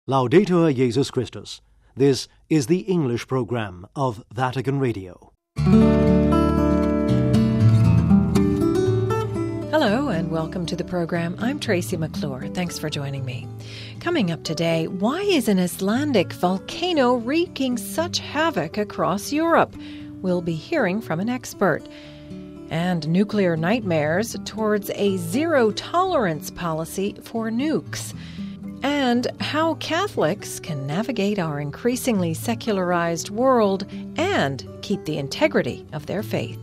Laudetur Jesus Christus. This is the English program of Vatican Radio. Hello and welcome to the program. I'm Tracy McClure. Thanks for joining me. Coming up today, why is an Icelandic volcano wreaking such havoc across Europe? We'll be hearing from an expert. And nuclear nightmares towards a zero-tolerance policy for nukes. And how Catholics can navigate our increasingly secularized world and keep the integrity of their faith.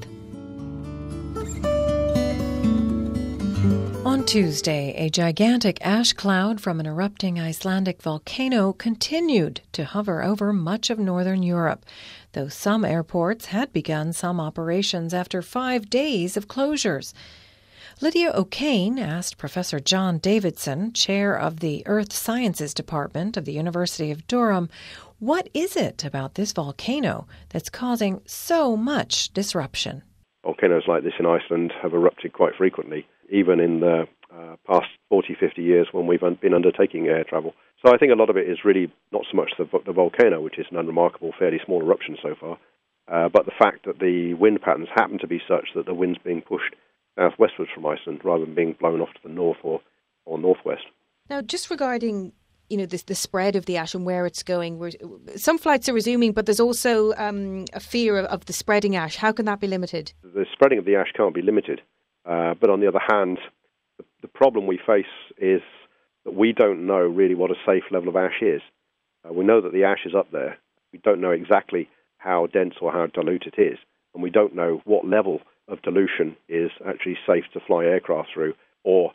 On Tuesday, a gigantic ash cloud from an erupting Icelandic volcano continued to hover over much of northern Europe, though some airports had begun some operations after 5 days of closures. Lydia O'Kane asked Professor John Davidson, chair of the Earth Sciences Department of the University of Durham, what is it about this volcano that's causing so much disruption? Volcanoes like this in Iceland have erupted quite frequently, even in the past 40, 50 years when we've been undertaking air travel. So I think a lot of it is really not so much the volcano, which is an unremarkable, fairly small eruption so far, but the fact that the wind patterns happen to be such that the wind's being pushed southwestwards from Iceland rather than being blown off to the north or northwest. Now, just regarding the spread of the ash and where it's going, some flights are resuming, but there's also a fear of the spreading ash. How can that be limited? The spreading of the ash can't be limited, but on the other hand, the problem we face is that we don't know really what a safe level of ash is. We know that the ash is up there. We don't know exactly how dense or how dilute it is, and we don't know what level of dilution is actually safe to fly aircraft through, or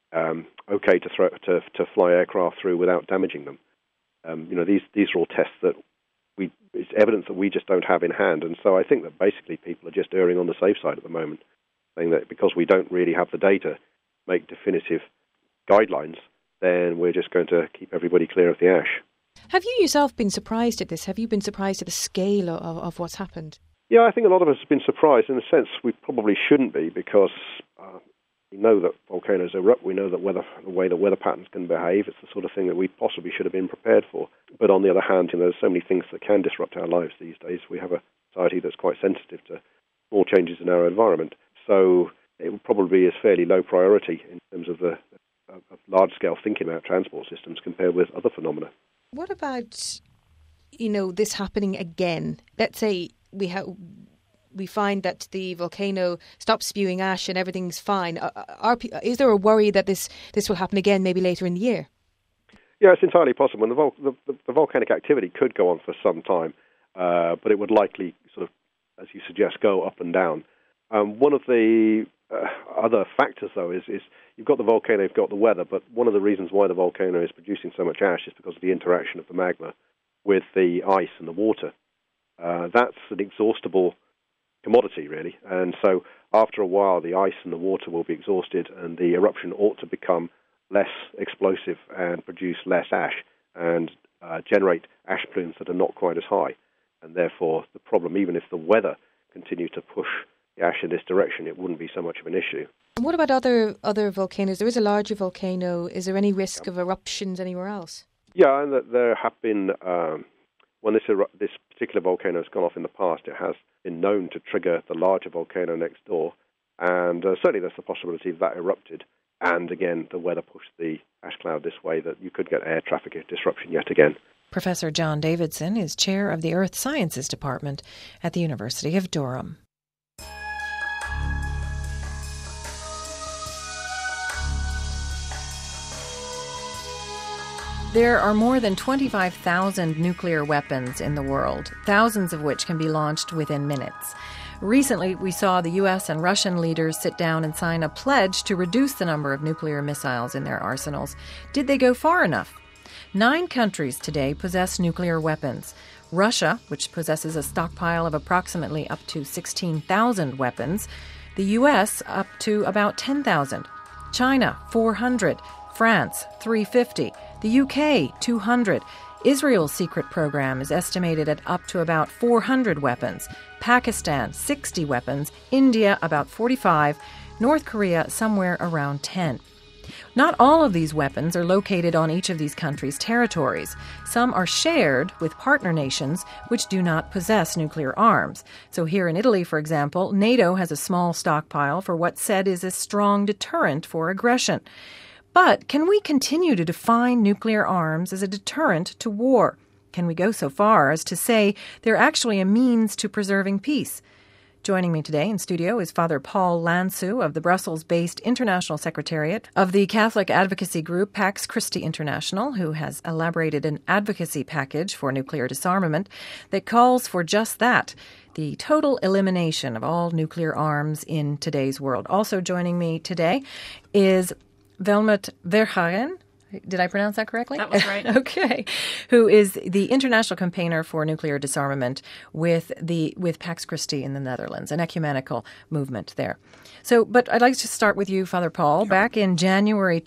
okay to fly aircraft through without damaging them. These are all tests that it's evidence that we just don't have in hand, and so I think that basically people are just erring on the safe side at the moment, saying that because we don't really have the data, make definitive guidelines, then we're just going to keep everybody clear of the ash. Have you yourself been surprised at this? Have you been surprised at the scale of what's happened? Yeah, I think a lot of us have been surprised. In a sense, we probably shouldn't be, because we know that volcanoes erupt. We know that the way the weather patterns can behave. It's the sort of thing that we possibly should have been prepared for. But on the other hand, there's so many things that can disrupt our lives these days. We have a society that's quite sensitive to small changes in our environment. So it would probably be a fairly low priority in terms of large-scale thinking about transport systems compared with other phenomena. What about, this happening again? Let's say we find that the volcano stops spewing ash and everything's fine. Is there a worry that this will happen again maybe later in the year? Yeah, it's entirely possible. And the volcanic activity could go on for some time, but it would likely sort of, as you suggest, go up and down. One of the other factors, though, is you've got the volcano, you've got the weather, but one of the reasons why the volcano is producing so much ash is because of the interaction of the magma with the ice and the water. That's an exhaustible commodity, really, and so after a while the ice and the water will be exhausted and the eruption ought to become less explosive and produce less ash and generate ash plumes that are not quite as high. And therefore the problem, even if the weather continued to push the ash in this direction, it wouldn't be so much of an issue. And what about other volcanoes? There is a larger volcano. Is there any risk of eruptions anywhere else? Yeah, and there have been... When this particular volcano has gone off in the past, it has been known to trigger the larger volcano next door, and certainly there's the possibility of that erupted, and again, the weather pushed the ash cloud this way, that you could get air traffic disruption yet again. Professor John Davidson is chair of the Earth Sciences Department at the University of Durham. There are more than 25,000 nuclear weapons in the world, thousands of which can be launched within minutes. Recently, we saw the U.S. and Russian leaders sit down and sign a pledge to reduce the number of nuclear missiles in their arsenals. Did they go far enough? 9 countries today possess nuclear weapons. Russia, which possesses a stockpile of approximately up to 16,000 weapons. The U.S. up to about 10,000. China, 400. France, 350. The UK, 200. Israel's secret program is estimated at up to about 400 weapons. Pakistan, 60 weapons. India, about 45. North Korea, somewhere around 10. Not all of these weapons are located on each of these countries' territories. Some are shared with partner nations which do not possess nuclear arms. So here in Italy, for example, NATO has a small stockpile for what's said is a strong deterrent for aggression. But can we continue to define nuclear arms as a deterrent to war? Can we go so far as to say they're actually a means to preserving peace? Joining me today in studio is Father Paul Lansou of the Brussels-based International Secretariat of the Catholic advocacy group Pax Christi International, who has elaborated an advocacy package for nuclear disarmament that calls for just that, the total elimination of all nuclear arms in today's world. Also joining me today is Wilmut Verhagen. Did I pronounce that correctly? That was right. Okay. Who is the international campaigner for nuclear disarmament with Pax Christi in the Netherlands, an ecumenical movement there. But I'd like to start with you, Father Paul. Sure. Back in January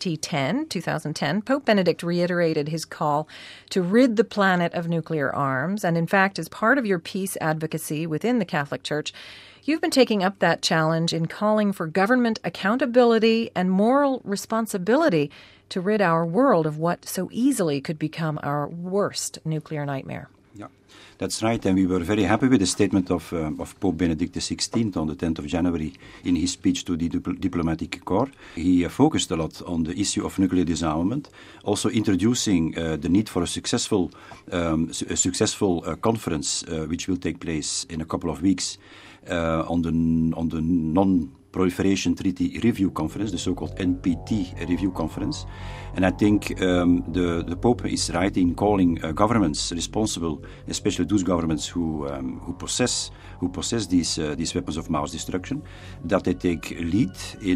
2010, Pope Benedict reiterated his call to rid the planet of nuclear arms. And in fact, as part of your peace advocacy within the Catholic Church, you've been taking up that challenge in calling for government accountability and moral responsibility to rid our world of what so easily could become our worst nuclear nightmare. Yeah, that's right. And we were very happy with the statement of Pope Benedict XVI on the 10th of January in his speech to the Diplomatic Corps. He focused a lot on the issue of nuclear disarmament, also introducing the need for a successful conference which will take place in a couple of weeks on the Non-Proliferation Treaty Review Conference, the so-called NPT Review Conference. And I think the Pope is right in calling governments responsible, especially those governments who possess these weapons of mass destruction, that they take lead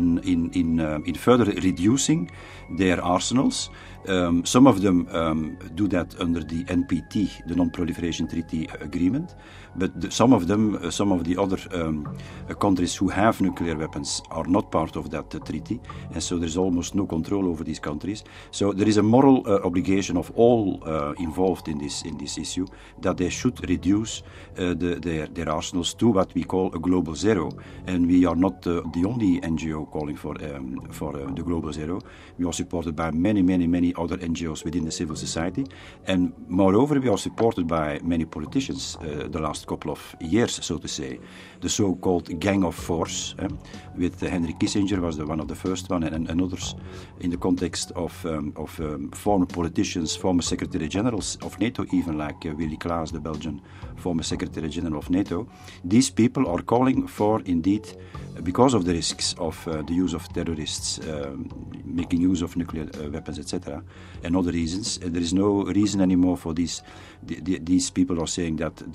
in further reducing their arsenals. Some of them do that under the NPT, the Non-Proliferation Treaty Agreement, but some of the other countries who have nuclear weapons are not part of that treaty, and so there's almost no control over these countries. So there is a moral obligation of all involved in this issue that they should reduce their arsenals to what we call a global zero, and we are not the only NGO calling for the global zero. We are supported by many other NGOs within the civil society, and moreover we are supported by many politicians the last couple of years, so to say. The so-called Gang of Force, with Henry Kissinger was one of the first one, and others in the context of former politicians, former Secretary Generals of NATO, even like Willy Klaas, the Belgian former Secretary General of NATO. These people are calling for, indeed, because of the risks of the use of terrorists, making use of nuclear weapons, etc., and other reasons. There is no reason anymore for these people are saying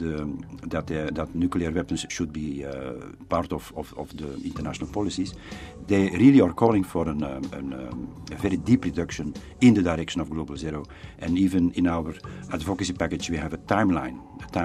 that nuclear weapons should be part of the international policies. They really are calling for a very deep reduction in the direction of global zero. And even in our advocacy package, we have a timeline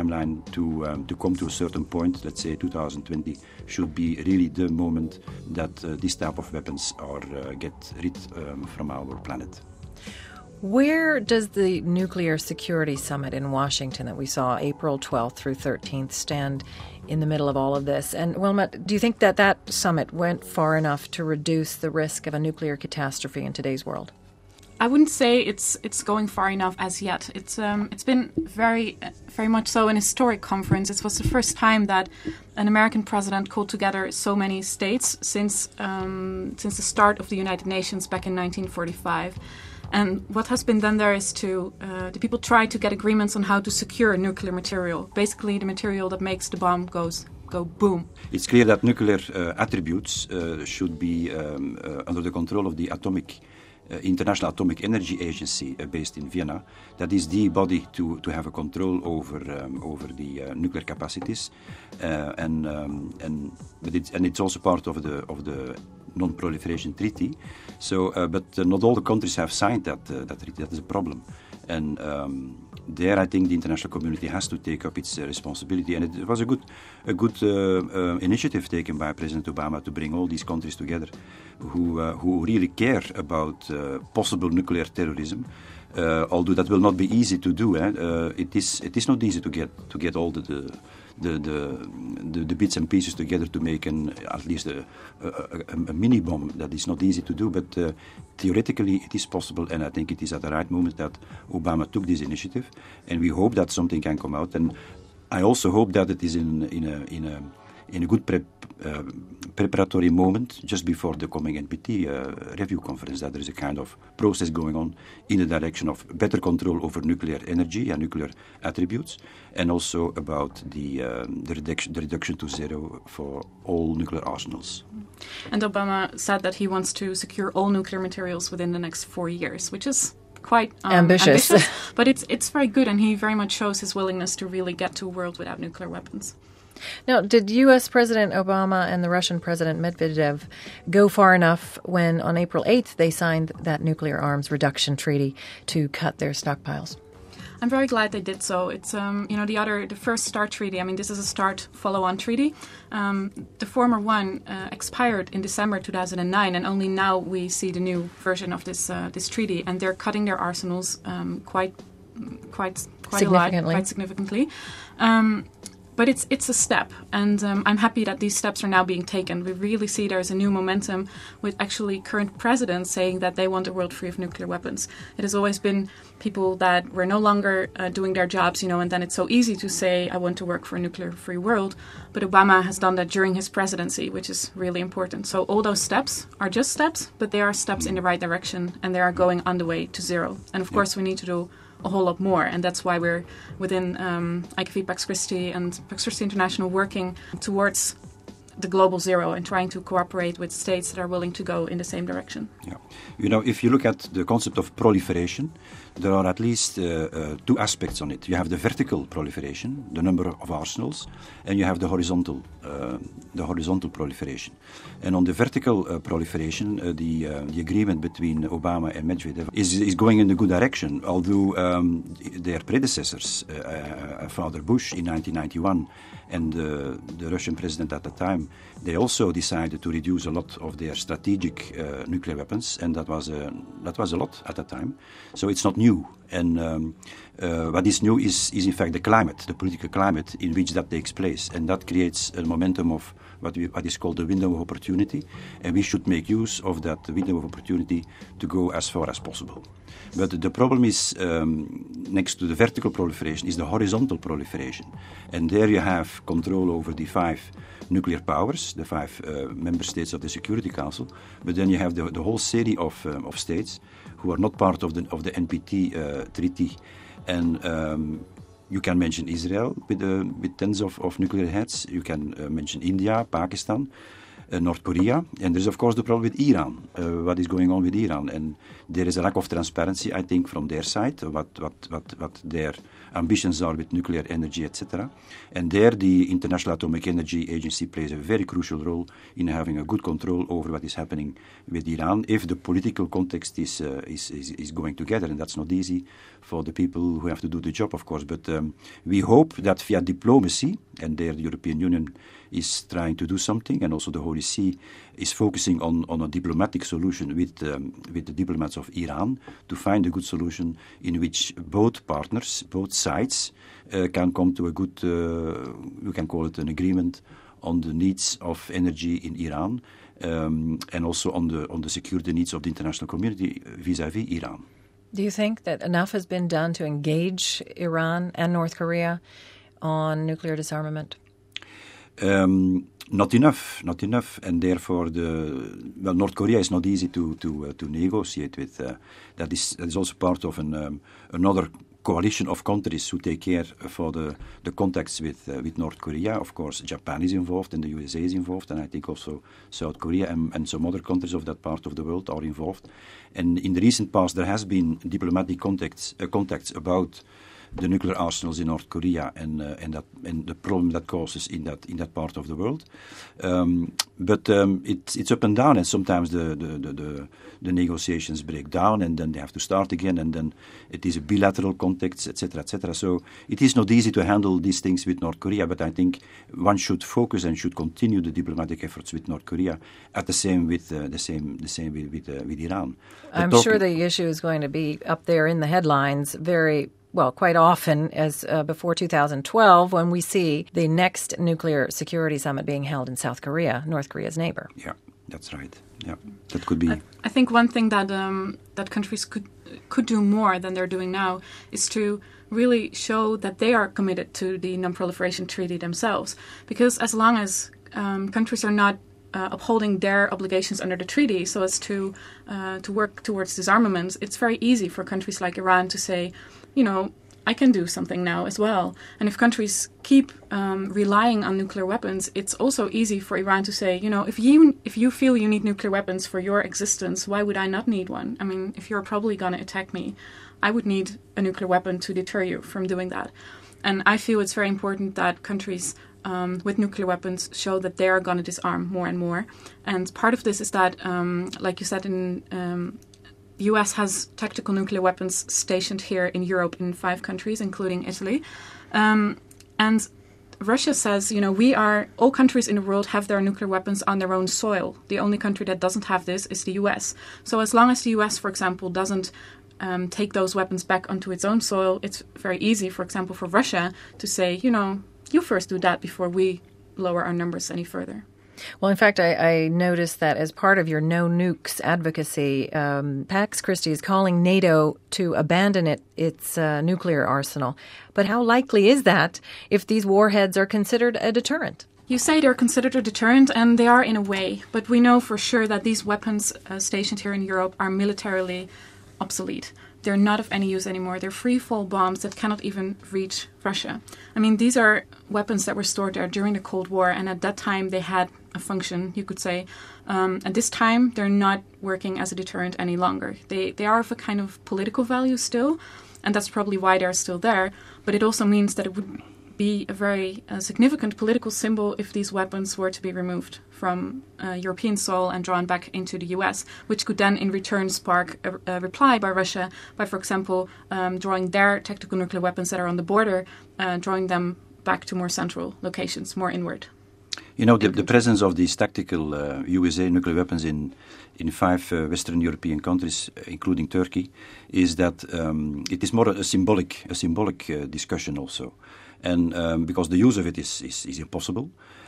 to come to a certain point. Let's say 2020 should be really the moment that this type of weapons are get rid from our planet. Where does the Nuclear Security Summit in Washington that we saw April 12th through 13th stand in the middle of all of this? And Wilmut, do you think that summit went far enough to reduce the risk of a nuclear catastrophe in today's world? I wouldn't say it's going far enough as yet. It's been very much so an historic conference. It was the first time that an American president called together so many states since the start of the United Nations back in 1945. And what has been done there is the people try to get agreements on how to secure nuclear material, basically the material that makes the bomb go boom. It's clear that nuclear attributes should be under the control of the International Atomic Energy Agency based in Vienna. That is the body to have a control over the nuclear capacities, and it's also part of the Non-Proliferation Treaty. So, but not all the countries have signed that treaty. That is a problem, and there I think the international community has to take up its responsibility. And it was a good initiative taken by President Obama to bring all these countries together, who really care about possible nuclear terrorism. Although that will not be easy to do, it is not easy to get all the the bits and pieces together to make at least a mini bomb. That is not easy to do, but theoretically it is possible, and I think it is at the right moment that Obama took this initiative, and we hope that something can come out. And I also hope that it is in a good preparatory moment just before the coming NPT review conference, that there is a kind of process going on in the direction of better control over nuclear energy and nuclear attributes, and also about the reduction to zero for all nuclear arsenals. And Obama said that he wants to secure all nuclear materials within the next 4 years, which is quite ambitious. But it's very good, and he very much shows his willingness to really get to a world without nuclear weapons. Now, did U.S. President Obama and the Russian President Medvedev go far enough when on April 8th they signed that nuclear arms reduction treaty to cut their stockpiles? I'm very glad they did so. It's the first START treaty. I mean, this is a START follow-on treaty. The former one expired in December 2009, and only now we see the new version of this treaty, and they're cutting their arsenals quite significantly. But it's a step, and I'm happy that these steps are now being taken. We really see there's a new momentum with actually current presidents saying that they want a world free of nuclear weapons. It has always been people that were no longer doing their jobs, and then it's so easy to say, I want to work for a nuclear-free world. But Obama has done that during his presidency, which is really important. So all those steps are just steps, but they are steps in the right direction, and they are going on the way to zero. And of course, we need to do a whole lot more, and that's why we're within IKV Pax Christi and Pax Christi International working towards the global zero and trying to cooperate with states that are willing to go in the same direction. Yeah, if you look at the concept of proliferation, there are at least two aspects on it. You have the vertical proliferation, the number of arsenals, and you have the horizontal proliferation. And on the vertical proliferation, the agreement between Obama and Medvedev is going in a good direction, although their predecessors, Father Bush in 1991, and the Russian president at the time, they also decided to reduce a lot of their strategic nuclear weapons, and that was a lot at the time. So it's not new. And what is new is in fact the climate, the political climate in which that takes place, and that creates a momentum of what is called the window of opportunity, and we should make use of that window of opportunity to go as far as possible. But the problem is, next to the vertical proliferation, is the horizontal proliferation. And there you have control over the 5 nuclear powers, the 5 member states of the Security Council, but then you have the whole series of states who are not part of the NPT treaty. And you can mention Israel with tens of nuclear heads. You can mention India, Pakistan, North Korea, and there's of course the problem with Iran. What is going on with Iran? And there is a lack of transparency, I think, from their side, what their ambitions are with nuclear energy, etc. And there the International Atomic Energy Agency plays a very crucial role in having a good control over what is happening with Iran, if the political context is going together, and that's not easy for the people who have to do the job, of course. But we hope that via diplomacy, and there the European Union is trying to do something, and also the Holy See is focusing on a diplomatic solution with the diplomats of Iran to find a good solution in which both partners, both sides, can come to a good, you can call it an agreement on the needs of energy in Iran, and also on the security needs of the international community vis-à-vis Iran. Do you think that enough has been done to engage Iran and North Korea on nuclear disarmament? Not enough, and therefore North Korea is not easy to negotiate with. That is also part of another coalition of countries who take care for the contacts with North Korea. Of course, Japan is involved, and the USA is involved, and I think also South Korea and some other countries of that part of the world are involved. And in the recent past, there has been diplomatic contacts about the nuclear arsenals in North Korea and the problem that causes in that part of the world, but it's up and down, and sometimes the negotiations break down, and then they have to start again, and then it is a bilateral context, etc., etc. So it is not easy to handle these things with North Korea, but I think one should focus and should continue the diplomatic efforts with North Korea at the same with Iran. I'm sure the issue is going to be up there in the headlines very quite often as before 2012 when we see the next nuclear security summit being held in South Korea, North Korea's neighbor. Yeah, that's right. Yeah, that could be. I think one thing that that countries could do more than they're doing now is to really show that they are committed to the Non-Proliferation Treaty themselves. Because as long as countries are not upholding their obligations under the treaty so as to work towards disarmament, it's very easy for countries like Iran to say, I can do something now as well. And if countries keep relying on nuclear weapons, it's also easy for Iran to say, if you feel you need nuclear weapons for your existence, why would I not need one? I mean, if you're probably going to attack me, I would need a nuclear weapon to deter you from doing that. And I feel it's very important that countries with nuclear weapons show that they are going to disarm more and more. And part of this is that, like you said, the US has tactical nuclear weapons stationed here in Europe in 5 countries, including Italy. And Russia says, all countries in the world have their nuclear weapons on their own soil. The only country that doesn't have this is the US. So as long as the US, for example, doesn't take those weapons back onto its own soil, it's very easy, for example, for Russia to say, you first do that before we lower our numbers any further. Well, in fact, I noticed that as part of your no nukes advocacy, Pax Christi is calling NATO to abandon its nuclear arsenal. But how likely is that if these warheads are considered a deterrent? You say they're considered a deterrent, and they are in a way. But we know for sure that these weapons stationed here in Europe are militarily obsolete. They're not of any use anymore. They're free-fall bombs that cannot even reach Russia. I mean, these are weapons that were stored there during the Cold War, and at that time they had a function, you could say. At this time, they're not working as a deterrent any longer. They are of a kind of political value still, and that's probably why they're still there. But it also means that it would be a very significant political symbol if these weapons were to be removed from European soil and drawn back into the US, which could then in return spark a reply by Russia by, for example, drawing their tactical nuclear weapons that are on the border, drawing them back to more central locations, more inward. The presence of these tactical USA nuclear weapons in 5 Western European countries, including Turkey, is that it is more a symbolic discussion also. And because the use of it is impossible.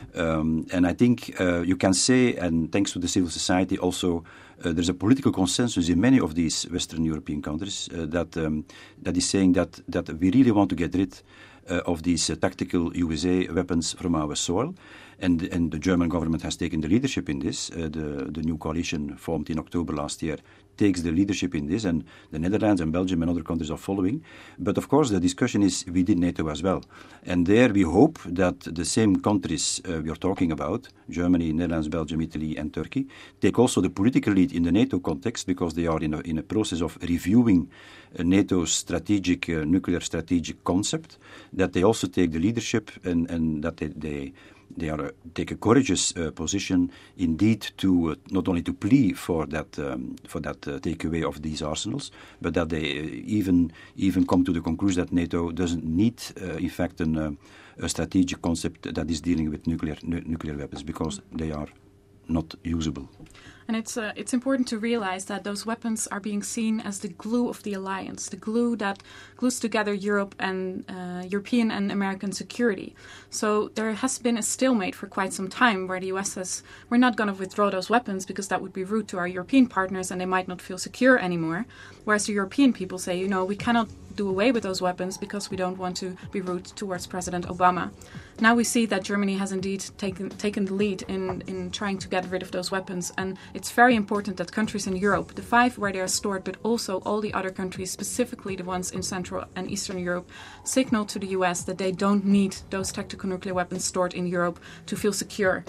And I think you can say, and thanks to the civil society also, there's a political consensus in many of these Western European countries that is saying that we really want to get rid of these tactical USA weapons from our soil. And the German government has taken the leadership in this. The new coalition formed in October last year takes the leadership in this, and the Netherlands and Belgium and other countries are following. But of course, the discussion is within NATO as well. And there we hope that the same countries we are talking about, Germany, Netherlands, Belgium, Italy and Turkey, take also the political lead in the NATO context, because they are in a process of reviewing NATO's nuclear strategic concept, that they also take the leadership and that they take a courageous position indeed to not only to plea for that takeaway of these arsenals, but that they even come to the conclusion that NATO doesn't need in fact a strategic concept that is dealing with nuclear weapons, because they are not usable. And it's important to realize that those weapons are being seen as the glue of the alliance, the glue that glues together Europe and European and American security. So there has been a stalemate for quite some time where the US says, we're not going to withdraw those weapons because that would be rude to our European partners and they might not feel secure anymore. Whereas the European people say, we cannot do away with those weapons because we don't want to be rude towards President Obama. Now we see that Germany has indeed taken the lead in trying to get rid of those weapons, and it's very important that countries in Europe, the 5 where they are stored, but also all the other countries, specifically the ones in Central and Eastern Europe, signal to the US that they don't need those tactical nuclear weapons stored in Europe to feel secured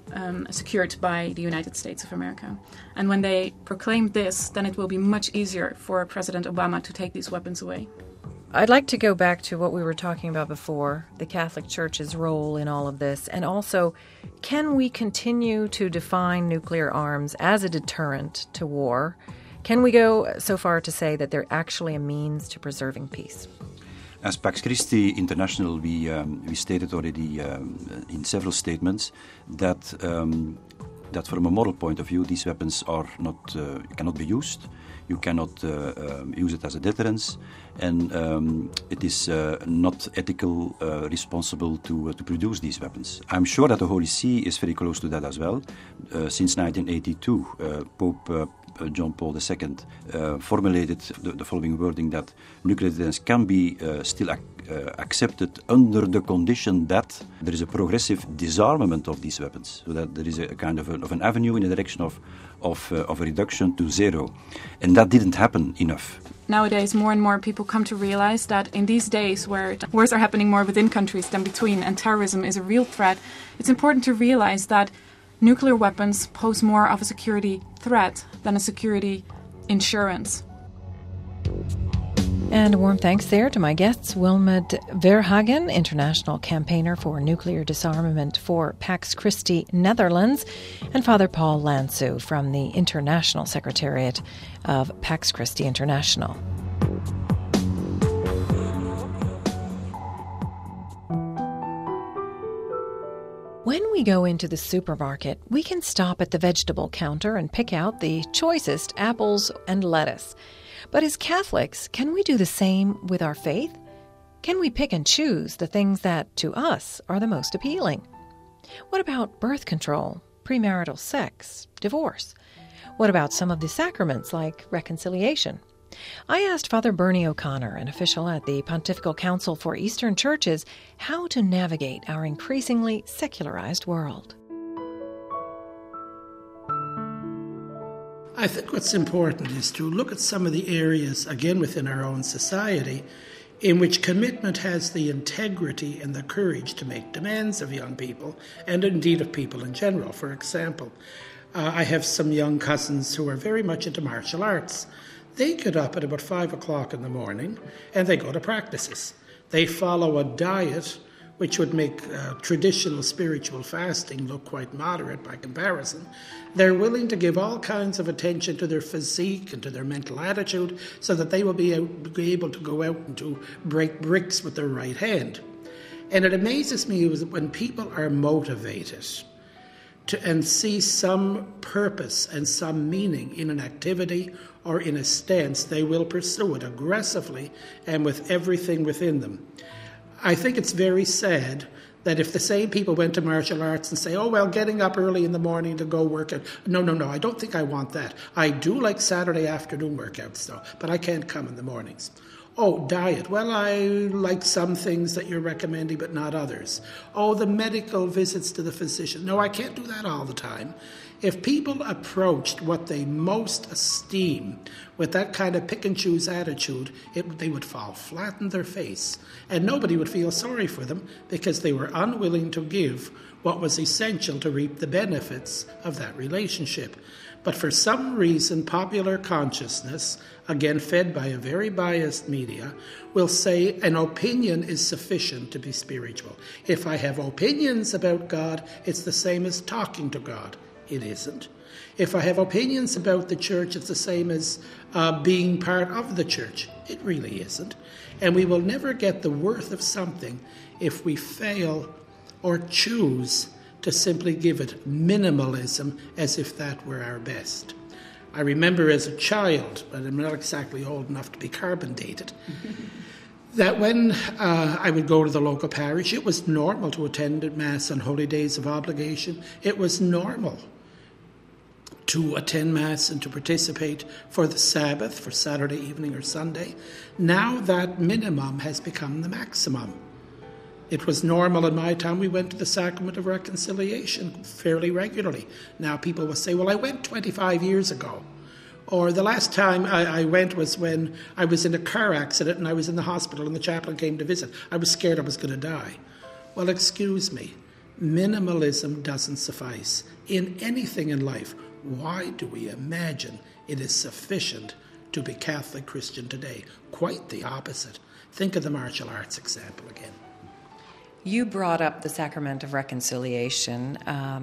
by the United States of America. And when they proclaim this, then it will be much easier for President Obama to take these weapons away. I'd like to go back to what we were talking about before, the Catholic Church's role in all of this, and also, can we continue to define nuclear arms as a deterrent to war? Can we go so far to say that they're actually a means to preserving peace? As Pax Christi International, we stated already in several statements that from a moral point of view, these weapons are cannot be used. You cannot use it as a deterrence, and it is not ethical, responsible to produce these weapons. I'm sure that the Holy See is very close to that as well. Since 1982, Pope John Paul II formulated the following wording that nuclear deterrence can be still accepted under the condition that there is a progressive disarmament of these weapons, so that there is a kind of an avenue in the direction of a reduction to zero. And that didn't happen enough. Nowadays, more and more people come to realize that in these days where wars are happening more within countries than between, and terrorism is a real threat, it's important to realize that nuclear weapons pose more of a security threat than a security insurance. And a warm thanks there to my guests, Wilmot Verhagen, international campaigner for nuclear disarmament for Pax Christi Netherlands, and Father Paul Lansou from the International Secretariat of Pax Christi International. When we go into the supermarket, we can stop at the vegetable counter and pick out the choicest apples and lettuce. But as Catholics, can we do the same with our faith? Can we pick and choose the things that, to us, are the most appealing? What about birth control, premarital sex, divorce? What about some of the sacraments like reconciliation? I asked Father Bernie O'Connor, an official at the Pontifical Council for Eastern Churches, how to navigate our increasingly secularized world. I think what's important is to look at some of the areas, again within our own society, in which commitment has the integrity and the courage to make demands of young people, and indeed of people in general. For example, I have some young cousins who are very much into martial arts. They get up at about 5 o'clock in the morning and they go to practices. They follow a diet which would make traditional spiritual fasting look quite moderate by comparison. They're willing to give all kinds of attention to their physique and to their mental attitude so that they will be able to go out and to break bricks with their right hand. And it amazes me when people are motivated and see some purpose and some meaning in an activity or in a stance, they will pursue it aggressively and with everything within them. I think it's very sad that if the same people went to martial arts and say, oh, well, getting up early in the morning to go work out. No, I don't think I want that. I do like Saturday afternoon workouts, though, but I can't come in the mornings. Oh, diet. Well, I like some things that you're recommending, but not others. Oh, the medical visits to the physician. No, I can't do that all the time. If people approached what they most esteem with that kind of pick-and-choose attitude, they would fall flat in their face, and nobody would feel sorry for them because they were unwilling to give what was essential to reap the benefits of that relationship. But for some reason, popular consciousness, again fed by a very biased media, will say an opinion is sufficient to be spiritual. If I have opinions about God, it's the same as talking to God. It isn't. If I have opinions about the church, it's the same as being part of the church. It really isn't. And we will never get the worth of something if we fail or choose to simply give it minimalism as if that were our best. I remember as a child, but I'm not exactly old enough to be carbon dated, that when I would go to the local parish, it was normal to attend Mass on holy days of obligation. It was normal to attend Mass and to participate for the Sabbath, for Saturday evening or Sunday. Now that minimum has become the maximum. It was normal in my time. We went to the Sacrament of Reconciliation fairly regularly. Now people will say, well, I went 25 years ago. Or the last time I went was when I was in a car accident and I was in the hospital and the chaplain came to visit. I was scared I was going to die. Well, excuse me. Minimalism doesn't suffice in anything in life. Why do we imagine it is sufficient to be Catholic Christian today? Quite the opposite. Think of the martial arts example again. You brought up the Sacrament of Reconciliation.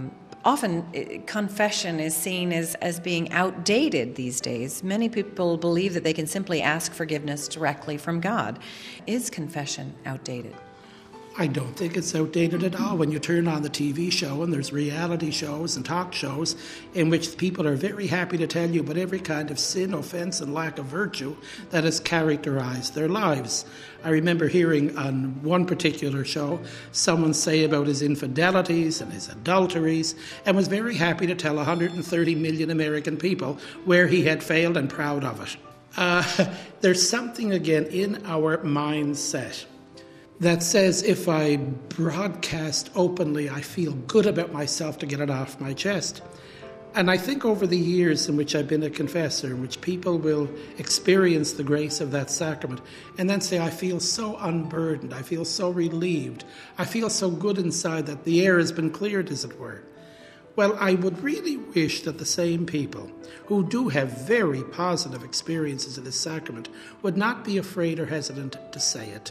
Often confession is seen as being outdated these days. Many people believe that they can simply ask forgiveness directly from God. Is confession outdated? I don't think it's outdated at all. When you turn on the TV show and there's reality shows and talk shows in which people are very happy to tell you about every kind of sin, offence and lack of virtue that has characterized their lives. I remember hearing on one particular show someone say about his infidelities and his adulteries and was very happy to tell 130 million American people where he had failed and proud of it. There's something again in our mindset that says if I broadcast openly, I feel good about myself to get it off my chest. And I think over the years in which I've been a confessor, in which people will experience the grace of that sacrament and then say, I feel so unburdened, I feel so relieved, I feel so good inside that the air has been cleared, as it were. Well, I would really wish that the same people who do have very positive experiences of this sacrament would not be afraid or hesitant to say it.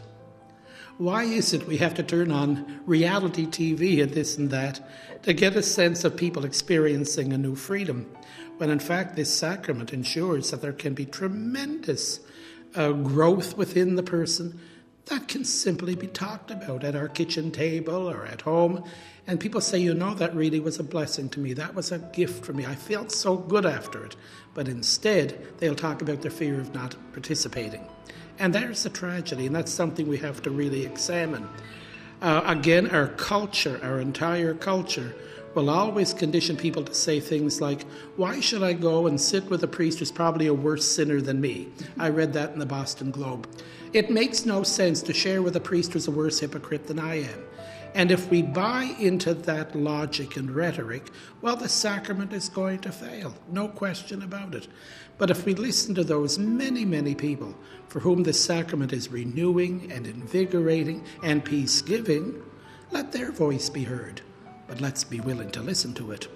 Why is it we have to turn on reality TV and this and that to get a sense of people experiencing a new freedom, when in fact this sacrament ensures that there can be tremendous growth within the person that can simply be talked about at our kitchen table or at home, and people say, that really was a blessing to me, that was a gift for me, I felt so good after it. But instead they'll talk about their fear of not participating. And there's a tragedy, and that's something we have to really examine. Again, our culture, our entire culture, will always condition people to say things like, why should I go and sit with a priest who's probably a worse sinner than me? I read that in the Boston Globe. It makes no sense to share with a priest who's a worse hypocrite than I am. And if we buy into that logic and rhetoric, well, the sacrament is going to fail, no question about it. But if we listen to those many, many people for whom the sacrament is renewing and invigorating and peace-giving, let their voice be heard. But let's be willing to listen to it.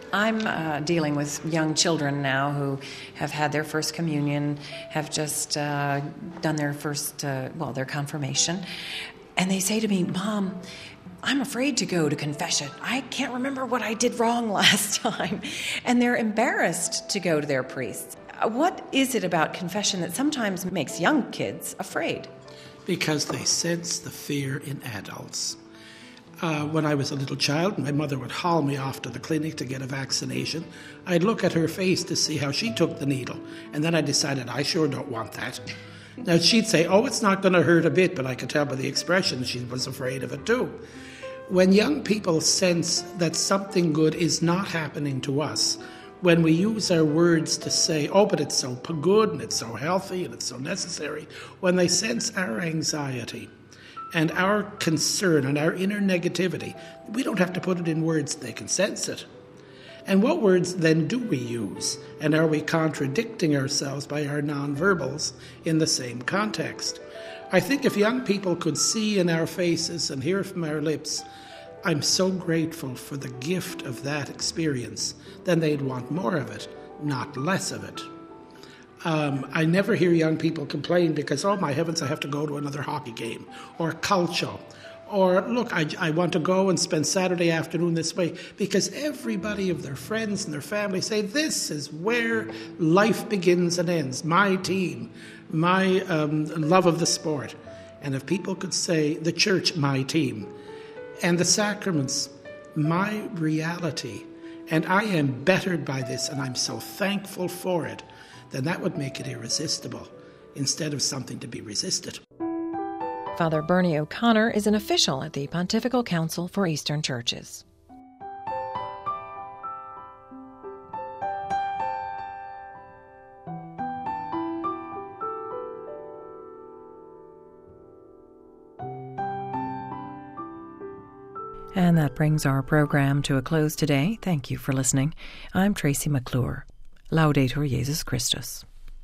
I'm dealing with young children now who have had their first communion, have just done their first, their confirmation. And they say to me, Mom, I'm afraid to go to confession. I can't remember what I did wrong last time. And they're embarrassed to go to their priests. What is it about confession that sometimes makes young kids afraid? Because they sense the fear in adults. When I was a little child, my mother would haul me off to the clinic to get a vaccination. I'd look at her face to see how she took the needle, and then I decided I sure don't want that. Now, she'd say, it's not going to hurt a bit, but I could tell by the expression she was afraid of it too. When young people sense that something good is not happening to us, when we use our words to say, but it's so good and it's so healthy and it's so necessary, when they sense our anxiety and our concern and our inner negativity, we don't have to put it in words, they can sense it. And what words then do we use? And are we contradicting ourselves by our nonverbals in the same context? I think if young people could see in our faces and hear from our lips, I'm so grateful for the gift of that experience, then they'd want more of it, not less of it. I never hear young people complain because, my heavens, I have to go to another hockey game, or culture, or look, I want to go and spend Saturday afternoon this way, because everybody of their friends and their family say, this is where life begins and ends, my team, my love of the sport. And if people could say, the church, my team, and the sacraments, my reality, and I am bettered by this, and I'm so thankful for it, then that would make it irresistible, instead of something to be resisted. Father Bernie O'Connor is an official at the Pontifical Council for Eastern Churches. And that brings our program to a close today. Thank you for listening. I'm Tracy McClure. Laudetur Jesus Christus.